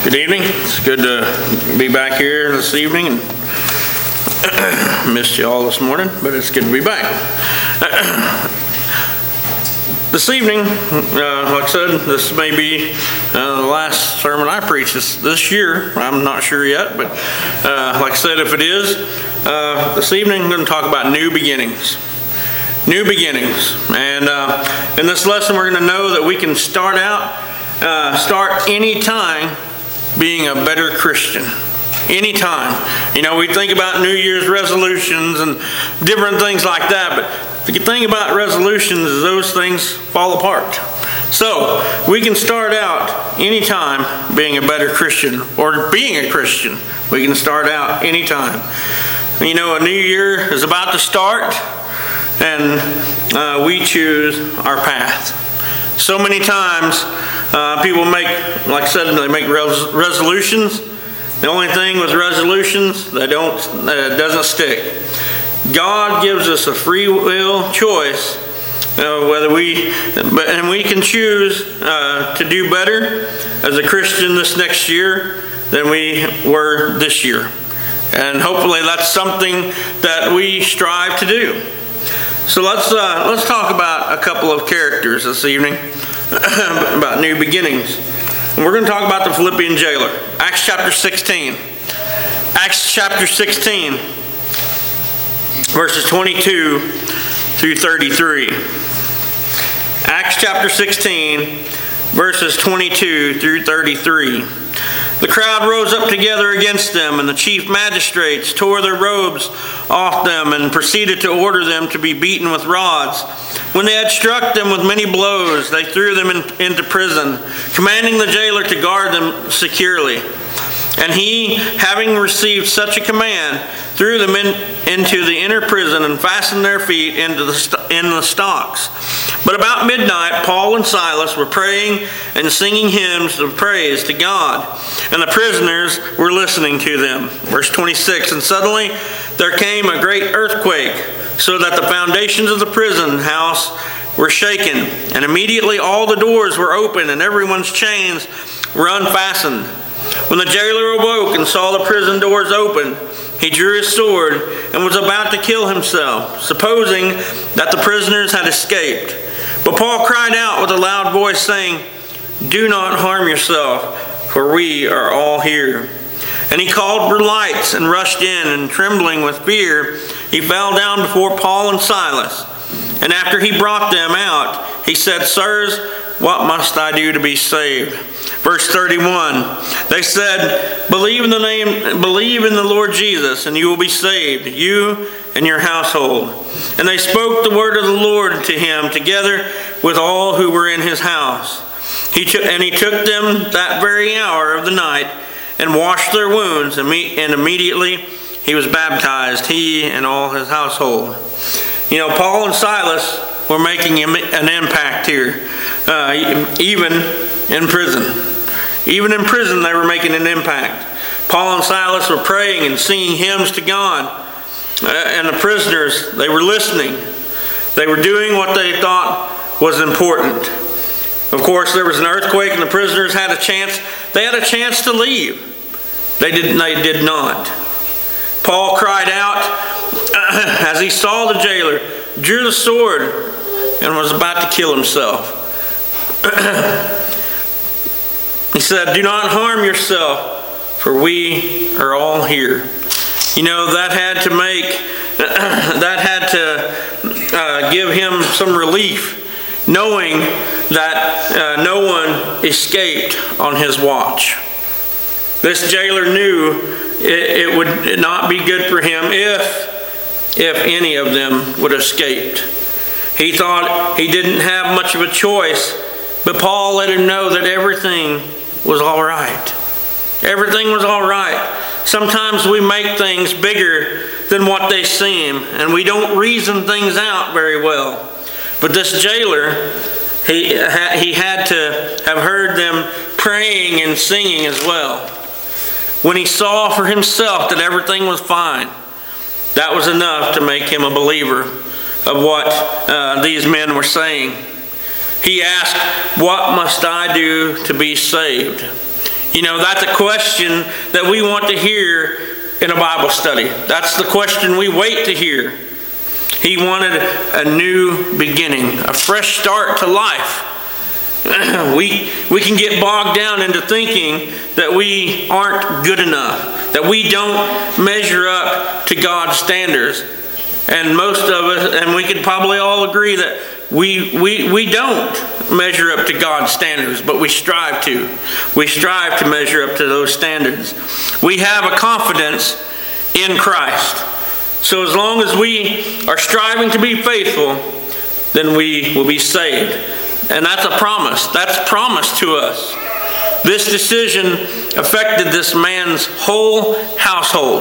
Good evening. It's good to be back here this evening. Missed you all this morning, but it's good to be back. This evening, like I said, this may be the last sermon I preach this year. I'm not sure yet, but like I said, if it is, this evening I'm going to talk about new beginnings. New beginnings. And in this lesson, we're going to know that we can start any time being a better Christian. Anytime. You know, we think about New Year's resolutions and different things like that, but the thing about resolutions is those things fall apart. So, we can start out anytime being a better Christian, or being a Christian. We can start out anytime. You know, a new year is about to start, and we choose our path. So many times, people make, like I said, they make resolutions. The only thing with resolutions, it doesn't stick. God gives us a free will choice, and we can choose to do better as a Christian this next year than we were this year. And hopefully that's something that we strive to do. So let's talk about a couple of characters this evening about new beginnings. And we're going to talk about the Philippian jailer. Acts chapter 16. Acts chapter 16, verses 22 through 33. Acts chapter 16, verses 22 through 33. The crowd rose up together against them, and the chief magistrates tore their robes off them and proceeded to order them to be beaten with rods. When they had struck them with many blows, they threw them into prison, commanding the jailer to guard them securely. And he, having received such a command, threw them into the inner prison and fastened their feet in the stocks. But about midnight, Paul and Silas were praying and singing hymns of praise to God, and the prisoners were listening to them. Verse 26, and suddenly there came a great earthquake, so that the foundations of the prison house were shaken, and immediately all the doors were open, and everyone's chains were unfastened. When the jailer awoke and saw the prison doors open, he drew his sword and was about to kill himself, supposing that the prisoners had escaped. But Paul cried out with a loud voice, saying, "Do not harm yourself, for we are all here." And he called for lights and rushed in, and trembling with fear, he fell down before Paul and Silas. And after he brought them out, he said, "Sirs, what must I do to be saved?" Verse 31, they said, Believe in the Lord Jesus, and you will be saved, you and your household. And they spoke the word of the Lord to him, together with all who were in his house. He took them that very hour of the night, and washed their wounds, and immediately he was baptized, he and all his household. You know, Paul and Silas were making an impact here, even in prison. Even in prison, they were making an impact. Paul and Silas were praying and singing hymns to God, and the prisoners, they were listening. They were doing what they thought was important. Of course, there was an earthquake, and the prisoners had a chance. They had a chance to leave. They did not. Paul cried out as he saw the jailer, drew the sword, and was about to kill himself. He said, "Do not harm yourself, for we are all here." You know, that had to give him some relief, knowing that no one escaped on his watch. This jailer knew it would not be good for him if any of them would have escaped. He thought he didn't have much of a choice, but Paul let him know that everything was all right. Everything was all right. Sometimes we make things bigger than what they seem, and we don't reason things out very well. But this jailer, he had to have heard them praying and singing as well. When he saw for himself that everything was fine, that was enough to make him a believer of what these men were saying. He asked, "What must I do to be saved?" That's a question that we want to hear in a Bible study. That's the question we wait to hear. He wanted a new beginning, a fresh start to life. We can get bogged down into thinking that we aren't good enough, that we don't measure up to God's standards. And most of us, and we could probably all agree that we don't measure up to God's standards, but we strive to. We strive to measure up to those standards. We have a confidence in Christ. So as long as we are striving to be faithful, then we will be saved. And that's a promise. That's promised to us. This decision affected this man's whole household.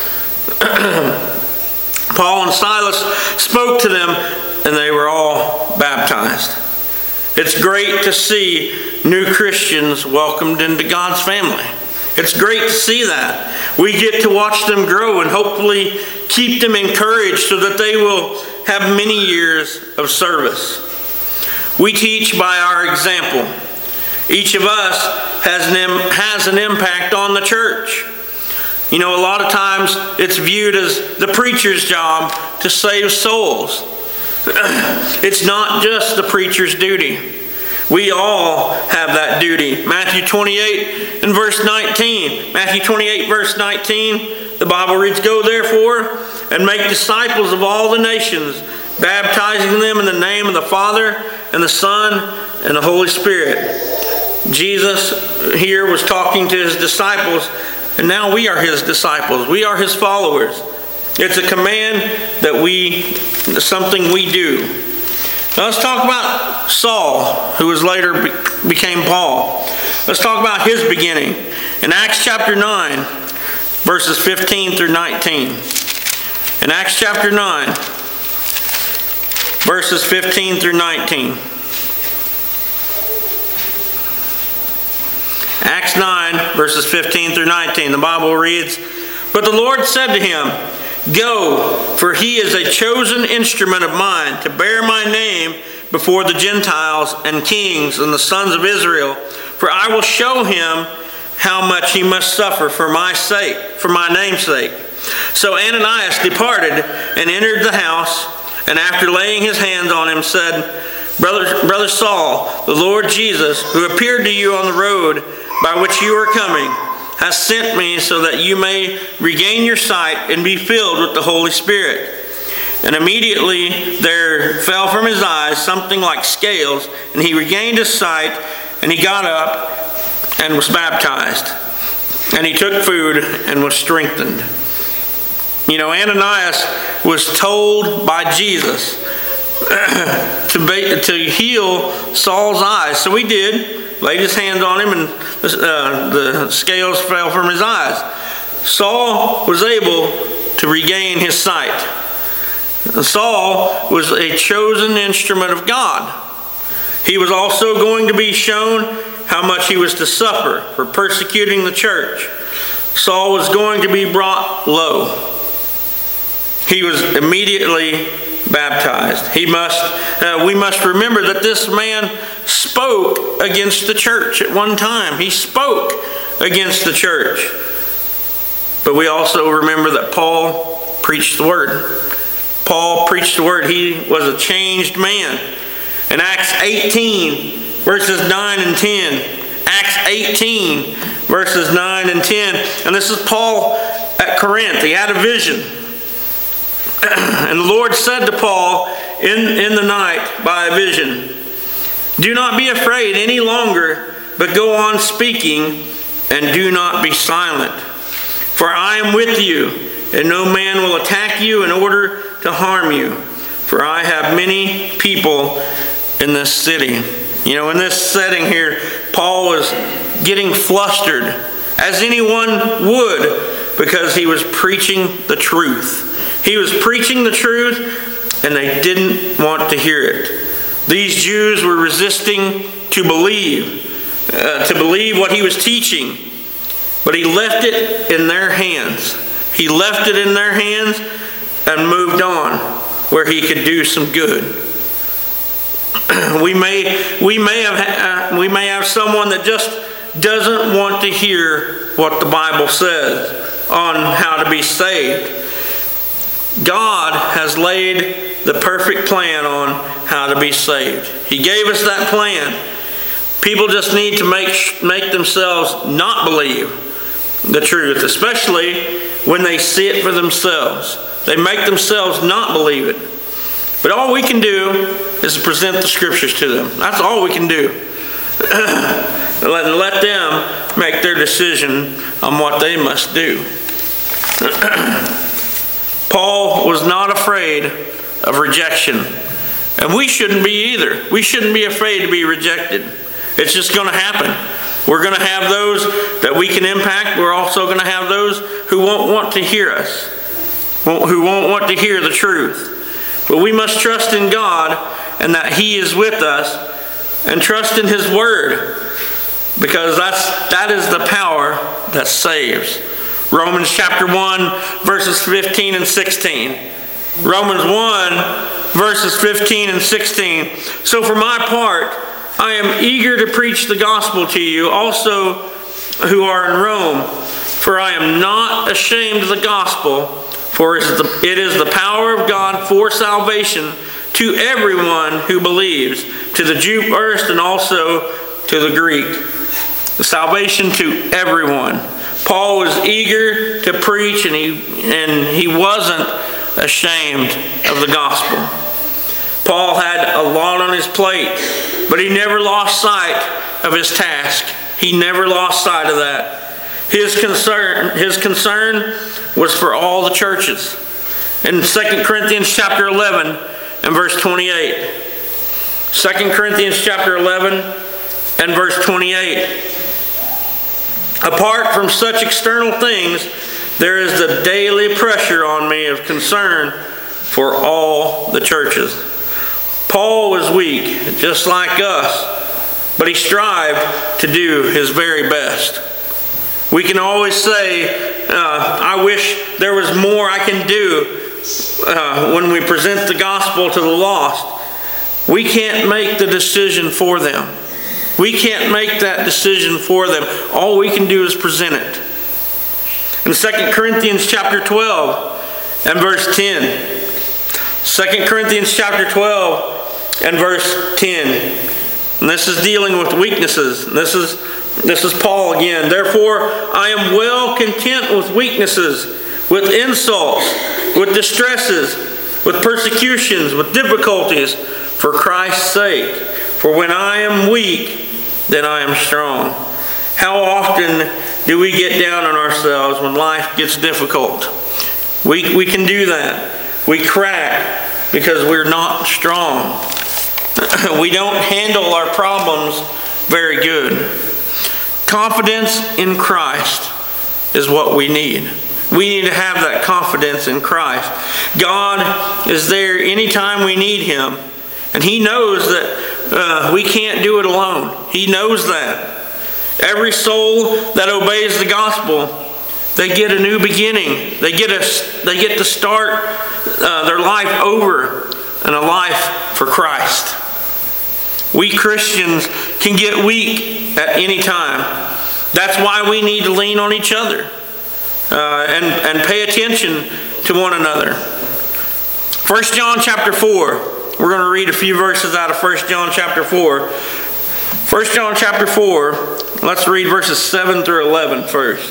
Paul and Silas spoke to them, and they were all baptized. It's great to see new Christians welcomed into God's family. It's great to see that. We get to watch them grow and hopefully keep them encouraged so that they will have many years of service. We teach by our example. Each of us has an impact on the church. A lot of times it's viewed as the preacher's job to save souls. It's not just the preacher's duty. We all have that duty. Matthew 28 and verse 19. Matthew 28 verse 19, the Bible reads, "Go therefore and make disciples of all the nations, baptizing them in the name of the Father and the Son and the Holy Spirit." Jesus here was talking to his disciples, and now we are his disciples. We are his followers. It's a command that something we do. Now let's talk about Saul, who was later became Paul. Let's talk about his beginning. In Acts chapter 9, verses 15 through 19. In Acts chapter 9, verses 15 through 19. Acts 9, verses 15 through 19. The Bible reads, "But the Lord said to him, Go, for he is a chosen instrument of mine to bear my name before the Gentiles and kings and the sons of Israel. For I will show him how much he must suffer for my name's sake." So Ananias departed and entered the house, and after laying his hands on him said, Brother Saul, the Lord Jesus, who appeared to you on the road by which you are coming, has sent me so that you may regain your sight and be filled with the Holy Spirit. And immediately there fell from his eyes something like scales, and he regained his sight, and he got up and was baptized. And he took food and was strengthened. Ananias was told by Jesus to heal Saul's eyes. So he did. Laid his hands on him, and the scales fell from his eyes. Saul was able to regain his sight. Saul was a chosen instrument of God. He was also going to be shown how much he was to suffer for persecuting the church. Saul was going to be brought low. He was immediately baptized. We must remember that this man spoke against the church at one time. He spoke against the church. But we also remember that Paul preached the word. Paul preached the word. He was a changed man. In Acts 18, verses 9 and 10. Acts 18, verses 9 and 10. And this is Paul at Corinth. He had a vision. And the Lord said to Paul in the night by a vision, "Do not be afraid any longer, but go on speaking, and do not be silent. For I am with you, and no man will attack you in order to harm you. For I have many people in this city." In this setting here, Paul was getting flustered, as anyone would, because he was preaching the truth. He was preaching the truth, and they didn't want to hear it. These Jews were resisting to believe what he was teaching. But he left it in their hands. He left it in their hands and moved on where he could do some good. We may have someone that just doesn't want to hear what the Bible says on how to be saved. God has laid the perfect plan on how to be saved. He gave us that plan. People just need to make themselves not believe the truth, especially when they see it for themselves. They make themselves not believe it. But all we can do is present the Scriptures to them. That's all we can do. Let them make their decision on what they must do. Paul was not afraid of rejection. And we shouldn't be either. We shouldn't be afraid to be rejected. It's just going to happen. We're going to have those that we can impact. We're also going to have those who won't want to hear us, who won't want to hear the truth. But we must trust in God and that He is with us, and trust in His Word, because that is the power that saves. Romans chapter 1, verses 15 and 16. Romans 1, verses 15 and 16. So for my part, I am eager to preach the gospel to you, also who are in Rome. For I am not ashamed of the gospel, for it is the power of God for salvation to everyone who believes, to the Jew first and also to the Greek. The salvation to everyone. Paul was eager to preach, and he wasn't ashamed of the gospel. Paul had a lot on his plate, but he never lost sight of his task. He never lost sight of that. His concern was for all the churches. In 2 Corinthians chapter 11 and verse 28. 2 Corinthians chapter 11 and verse 28. Apart from such external things, there is the daily pressure on me of concern for all the churches. Paul was weak, just like us, but he strived to do his very best. We can always say, I wish there was more I can do when we present the gospel to the lost. We can't make the decision for them. We can't make that decision for them. All we can do is present it. In 2 Corinthians chapter 12 and verse 10. 2 Corinthians chapter 12 and verse 10. And this is dealing with weaknesses. This is Paul again. Therefore, I am well content with weaknesses, with insults, with distresses, with persecutions, with difficulties, for Christ's sake. For when I am weak, then I am strong. How often do we get down on ourselves when life gets difficult? We can do that. We crack because we're not strong. We don't handle our problems very good. Confidence in Christ is what we need. We need to have that confidence in Christ. God is there anytime we need Him. And He knows that we can't do it alone. He knows that. Every soul that obeys the gospel, they get a new beginning. They get to start their life over in a life for Christ. We Christians can get weak at any time. That's why we need to lean on each other and pay attention to one another. 1 John chapter 4. We're going to read a few verses out of 1 John chapter 4. 1 John chapter 4, let's read verses 7 through 11 first.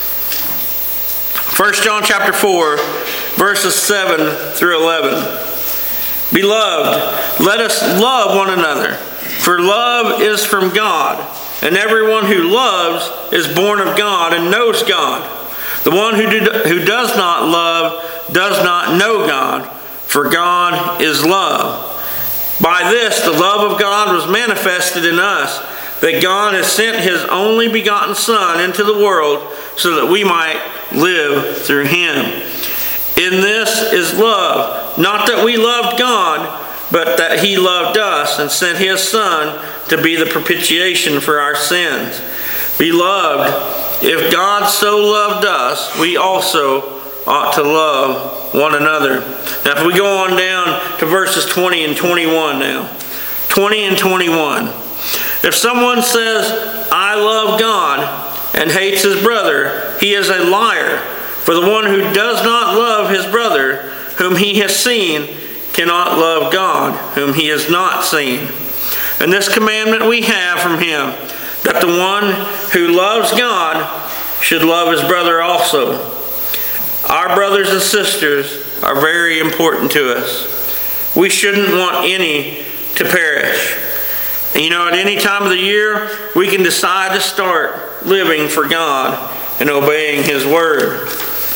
1 John chapter 4, verses 7 through 11. Beloved, let us love one another, for love is from God, and everyone who loves is born of God and knows God. The one who does not love does not know God, for God is love. By this the love of God was manifested in us, that God has sent His only begotten Son into the world so that we might live through Him. In this is love, not that we loved God, but that He loved us and sent His Son to be the propitiation for our sins. Beloved, if God so loved us, we also ought to love one another. Now if we go on down to verses 20 and 21 now. 20 and 21. If someone says, "I love God," and hates his brother, he is a liar. For the one who does not love his brother, whom he has seen, cannot love God, whom he has not seen. And this commandment we have from him, that the one who loves God should love his brother also. Our brothers and sisters are very important to us. We shouldn't want any to perish. And at any time of the year, we can decide to start living for God and obeying his word.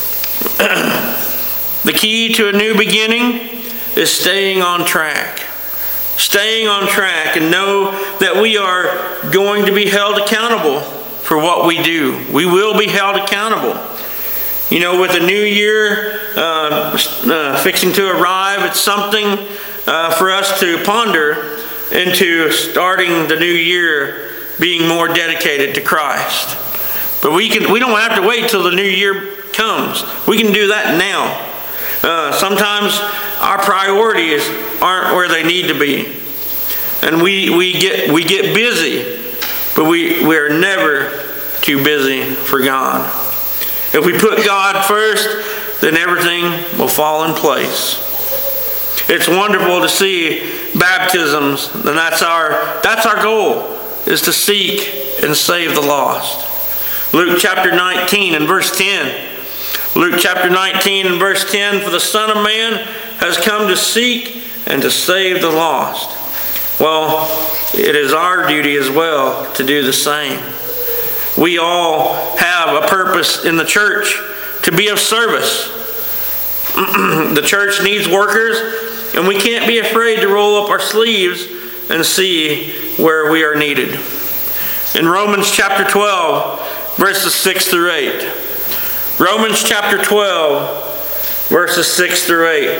The key to a new beginning is staying on track. Staying on track and know that we are going to be held accountable for what we do. We will be held accountable. With the new year fixing to arrive, it's something for us to ponder into starting the new year being more dedicated to Christ. But we don't have to wait till the new year comes. We can do that now. Sometimes our priorities aren't where they need to be, and we get busy, but we are never too busy for God. If we put God first, then everything will fall in place. It's wonderful to see baptisms, and that's our goal, is to seek and save the lost. Luke chapter 19 and verse 10. Luke chapter 19 and verse 10, "For the Son of Man has come to seek and to save the lost." Well, it is our duty as well to do the same. We all have a purpose in the church to be of service. The church needs workers, and we can't be afraid to roll up our sleeves and see where we are needed. In Romans chapter 12, verses 6 through 8. Romans chapter 12, verses 6 through 8.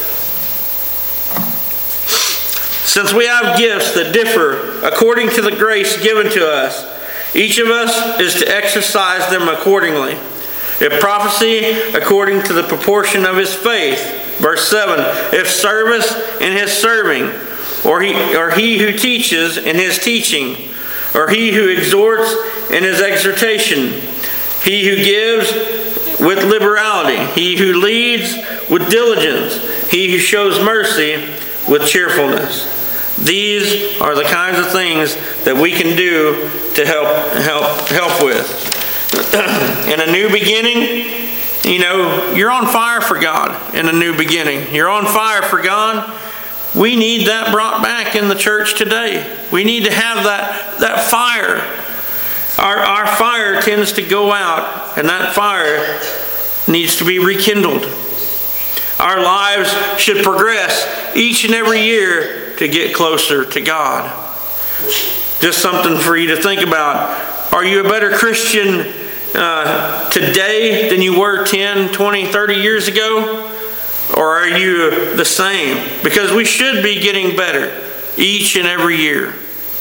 "Since we have gifts that differ according to the grace given to us, each of us is to exercise them accordingly. If prophecy, according to the proportion of his faith." Verse 7, "If service, in his serving, or he who teaches, in his teaching, or he who exhorts, in his exhortation, he who gives with liberality, he who leads with diligence, he who shows mercy with cheerfulness." These are the kinds of things that we can do to help with. In a new beginning, you're on fire for God. In a new beginning, you're on fire for God. We need that brought back in the church today. We need to have that fire. Our fire tends to go out, and that fire needs to be rekindled. Our lives should progress each and every year to get closer to God. Just something for you to think about. Are you a better Christian today than you were 10, 20, 30 years ago? Or are you the same? Because we should be getting better each and every year.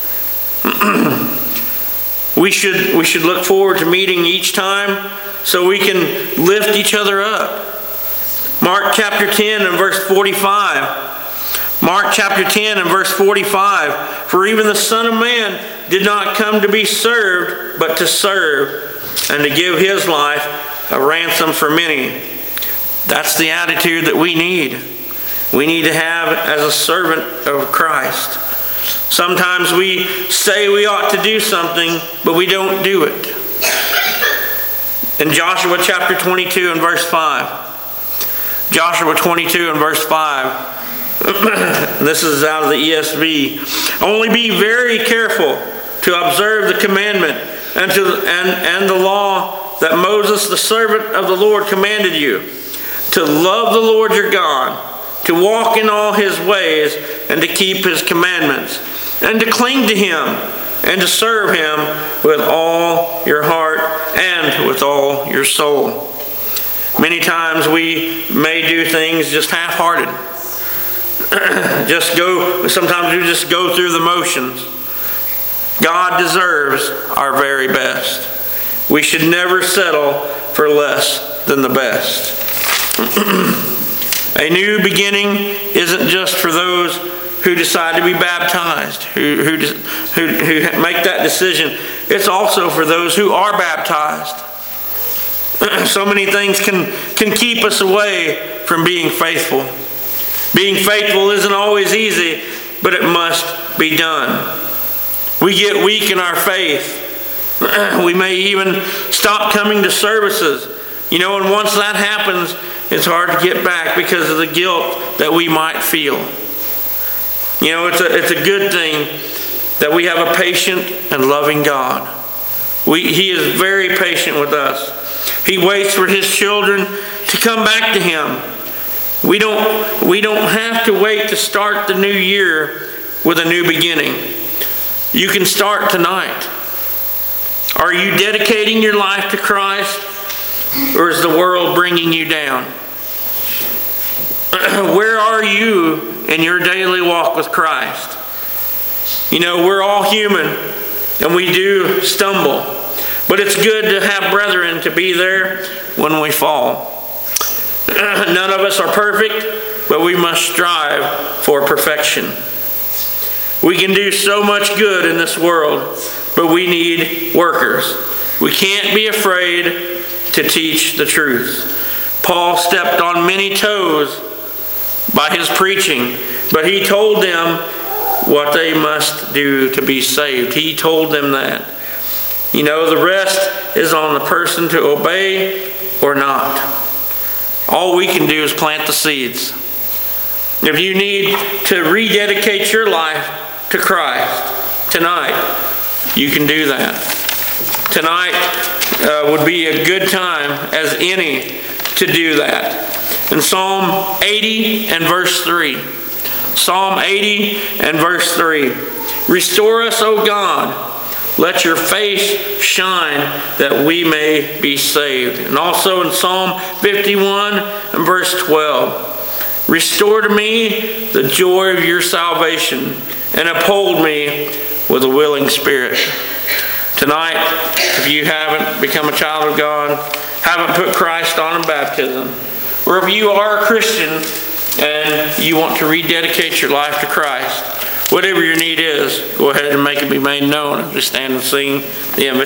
We should look forward to meeting each time so we can lift each other up. Mark chapter 10 and verse 45. Mark chapter 10 and verse 45. "For even the Son of Man did not come to be served, but to serve, and to give his life a ransom for many." That's the attitude that we need. We need to have as a servant of Christ. Sometimes we say we ought to do something, but we don't do it. In Joshua chapter 22 and verse 5. Joshua 22 and verse 5. This is out of the ESV. "Only be very careful to observe the commandment and the law that Moses, the servant of the Lord, commanded you, to love the Lord your God, to walk in all his ways, and to keep his commandments, and to cling to him, and to serve him with all your heart and with all your soul." Many times we may do things just half-hearted. Sometimes we just go through the motions. God deserves our very best. We should never settle for less than the best. A new beginning isn't just for those who decide to be baptized, who make that decision. It's also for those who are baptized. So many things can keep us away from being faithful. Being faithful isn't always easy, but it must be done. We get weak in our faith. We may even stop coming to services. And once that happens, it's hard to get back because of the guilt that we might feel. It's a good thing that we have a patient and loving God. He is very patient with us. He waits for His children to come back to Him. We don't have to wait to start the new year with a new beginning. You can start tonight. Are you dedicating your life to Christ, or is the world bringing you down? Where are you in your daily walk with Christ? We're all human, and we do stumble. But it's good to have brethren to be there when we fall. None of us are perfect, but we must strive for perfection. We can do so much good in this world, but we need workers. We can't be afraid to teach the truth. Paul stepped on many toes by his preaching, but he told them what they must do to be saved. He told them that. The rest is on the person to obey or not. All we can do is plant the seeds. If you need to rededicate your life to Christ tonight, you can do that. Tonight would be a good time as any to do that. In Psalm 80 and verse 3. Psalm 80 and verse 3. Restore us, O God. Let your face shine that we may be saved. And also in Psalm 51 and verse 12. Restore to me the joy of your salvation and uphold me with a willing spirit. Tonight, if you haven't become a child of God, haven't put Christ on in baptism, or if you are a Christian and you want to rededicate your life to Christ, whatever your need is, go ahead and make it be made known as we stand and sing the invitation.